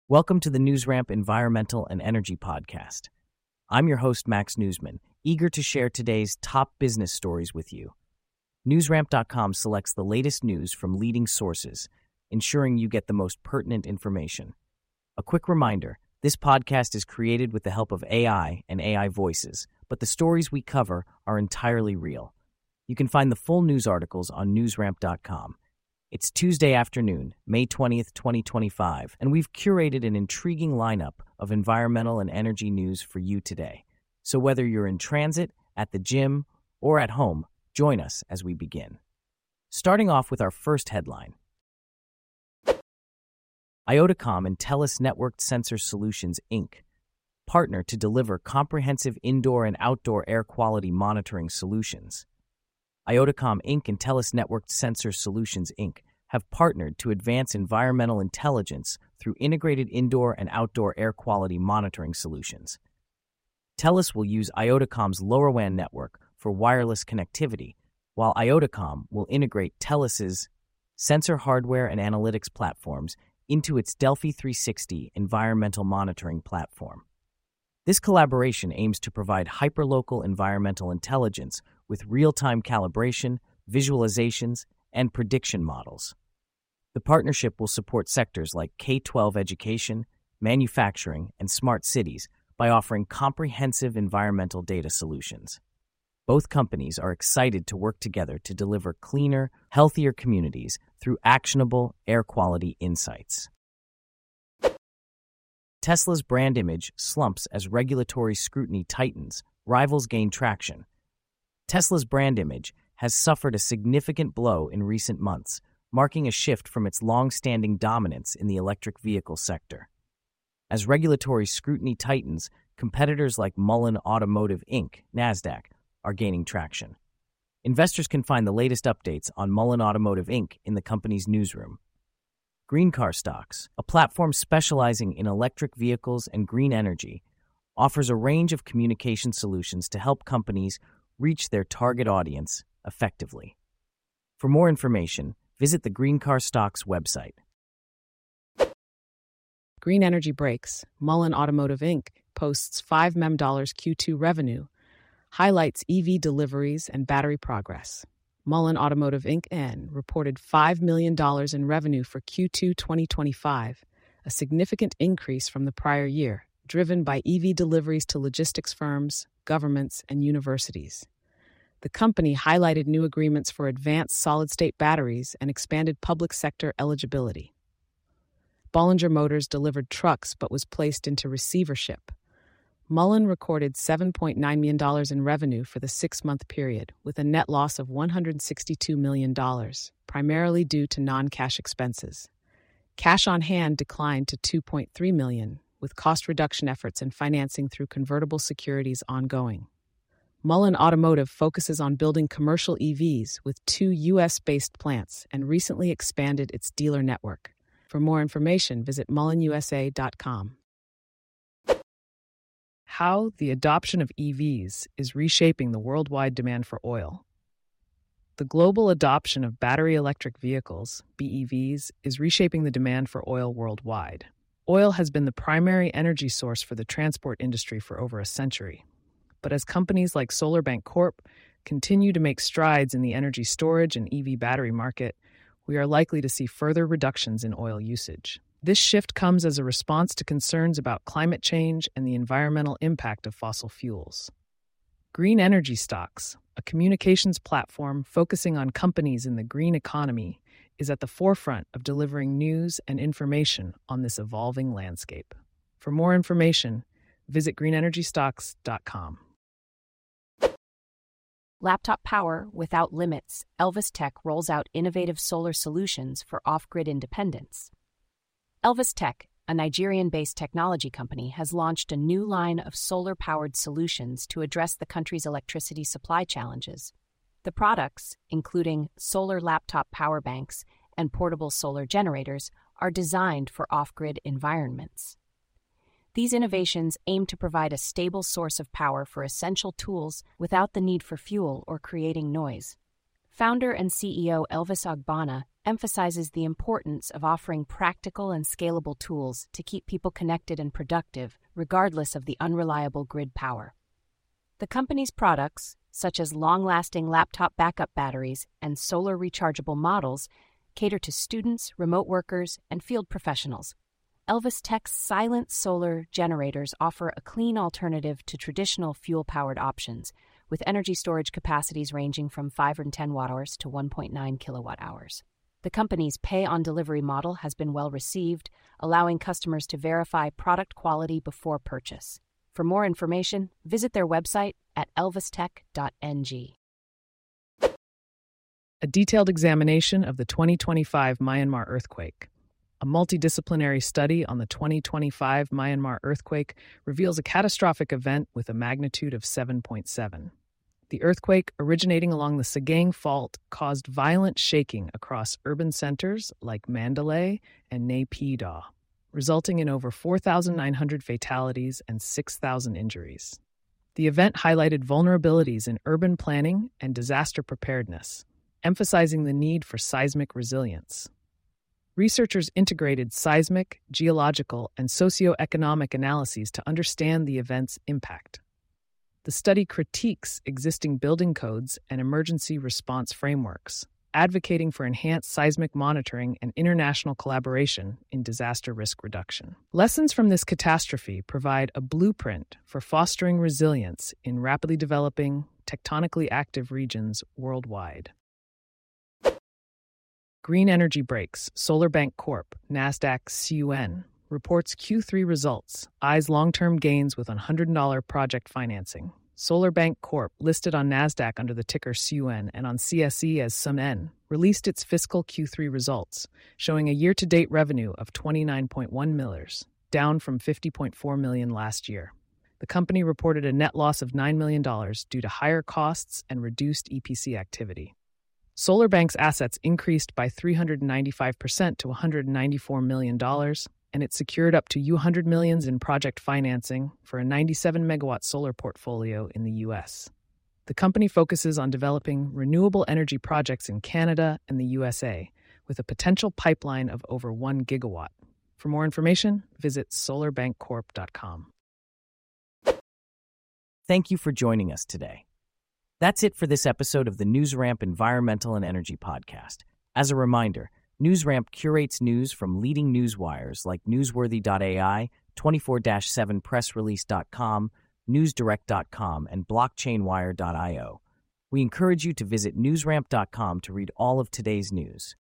Welcome to the NewsRamp Environmental and Energy Podcast. I'm your host, Max Newsman, eager to share today's top business stories with you. NewsRamp.com selects the latest news from leading sources, ensuring you get the most pertinent information. A quick reminder, this podcast is created with the help of AI and AI voices, but the stories we cover are entirely real. You can find the full news articles on NewsRamp.com. It's Tuesday afternoon, May 20th, 2025, and we've curated an intriguing lineup of environmental and energy news for you today. So whether you're in transit, at the gym, or at home, join us as we begin. Starting off with our first headline. IotaCom and TELUS Networked Sensor Solutions, Inc. partner to deliver comprehensive indoor and outdoor air quality monitoring solutions. IotaCom Inc. and TELUS Networked Sensor Solutions, Inc. have partnered to advance environmental intelligence through integrated indoor and outdoor air quality monitoring solutions. TELUS will use IotaCom's LoRaWAN network for wireless connectivity, while IotaCom will integrate TELUS's sensor hardware and analytics platforms into its Delphi 360 environmental monitoring platform. This collaboration aims to provide hyperlocal environmental intelligence with real-time calibration, visualizations, and prediction models. The partnership will support sectors like K-12 education, manufacturing, and smart cities by offering comprehensive environmental data solutions. Both companies are excited to work together to deliver cleaner, healthier communities through actionable air quality insights. Tesla's brand image slumps as regulatory scrutiny tightens, rivals gain traction. Tesla's brand image has suffered a significant blow in recent months, marking a shift from its long-standing dominance in the electric vehicle sector. As regulatory scrutiny tightens, competitors like Mullen Automotive Inc., NASDAQ, are gaining traction. Investors can find the latest updates on Mullen Automotive Inc. in the company's newsroom. Green Car Stocks, a platform specializing in electric vehicles and green energy, offers a range of communication solutions to help companies reach their target audience effectively. For more information, visit the Green Car Stocks website. Green energy breaks. Mullen Automotive Inc. posts $5 million Q2 revenue, highlights EV deliveries and battery progress. Mullen Automotive Inc. reported $5 million in revenue for Q2 2025, a significant increase from the prior year, driven by EV deliveries to logistics firms, governments, and universities. The company highlighted new agreements for advanced solid-state batteries and expanded public sector eligibility. Bollinger Motors delivered trucks but was placed into receivership. Mullen recorded $7.9 million in revenue for the 6-month period, with a net loss of $162 million, primarily due to non-cash expenses. Cash on hand declined to $2.3 million, with cost reduction efforts and financing through convertible securities ongoing. Mullen Automotive focuses on building commercial EVs with 2 U.S.-based plants and recently expanded its dealer network. For more information, visit mullenusa.com. How the adoption of EVs is reshaping the worldwide demand for oil. The global adoption of battery electric vehicles, BEVs, is reshaping the demand for oil worldwide. Oil has been the primary energy source for the transport industry for over a century. But as companies like SolarBank Corp continue to make strides in the energy storage and EV battery market, we are likely to see further reductions in oil usage. This shift comes as a response to concerns about climate change and the environmental impact of fossil fuels. Green Energy Stocks, a communications platform focusing on companies in the green economy, is at the forefront of delivering news and information on this evolving landscape. For more information, visit greenenergystocks.com. Laptop power without limits. Elvis Tech rolls out innovative solar solutions for off-grid independence. Elvis Tech, a Nigerian-based technology company, has launched a new line of solar-powered solutions to address the country's electricity supply challenges. The products, including solar laptop power banks and portable solar generators, are designed for off-grid environments. These innovations aim to provide a stable source of power for essential tools without the need for fuel or creating noise. Founder and CEO Elvis Ogbonna emphasizes the importance of offering practical and scalable tools to keep people connected and productive, regardless of the unreliable grid power. The company's products, such as long-lasting laptop backup batteries and solar rechargeable models, cater to students, remote workers, and field professionals. Elvis Tech's silent solar generators offer a clean alternative to traditional fuel-powered options, with energy storage capacities ranging from 510 watt-hours to 1.9 kilowatt-hours. The company's pay-on-delivery model has been well received, allowing customers to verify product quality before purchase. For more information, visit their website at elvistech.ng. A detailed examination of the 2025 Myanmar earthquake. A multidisciplinary study on the 2025 Myanmar earthquake reveals a catastrophic event with a magnitude of 7.7. The earthquake, originating along the Sagang Fault, caused violent shaking across urban centers like Mandalay and Naypyidaw, resulting in over 4,900 fatalities and 6,000 injuries. The event highlighted vulnerabilities in urban planning and disaster preparedness, emphasizing the need for seismic resilience. Researchers integrated seismic, geological, and socioeconomic analyses to understand the event's impact. The study critiques existing building codes and emergency response frameworks, advocating for enhanced seismic monitoring and international collaboration in disaster risk reduction. Lessons from this catastrophe provide a blueprint for fostering resilience in rapidly developing, tectonically active regions worldwide. Green Energy Breaks, SolarBank Corp., NASDAQ CUN, reports Q3 results, eyes long-term gains with $100 project financing. SolarBank Corp., listed on NASDAQ under the ticker CUN and on CSE as SUMN, released its fiscal Q3 results, showing a year-to-date revenue of $29.1 million, down from $50.4 million last year. The company reported a net loss of $9 million due to higher costs and reduced EPC activity. SolarBank's assets increased by 395% to $194 million, and it secured up to $100 million in project financing for a 97-megawatt solar portfolio in the U.S. The company focuses on developing renewable energy projects in Canada and the USA, with a potential pipeline of over 1 gigawatt. For more information, visit solarbankcorp.com. Thank you for joining us today. That's it for this episode of the NewsRamp Environmental and Energy Podcast. As a reminder, NewsRamp curates news from leading news wires like Newsworthy.ai, 24/7pressrelease.com, NewsDirect.com, and BlockchainWire.io. We encourage you to visit newsramp.com to read all of today's news.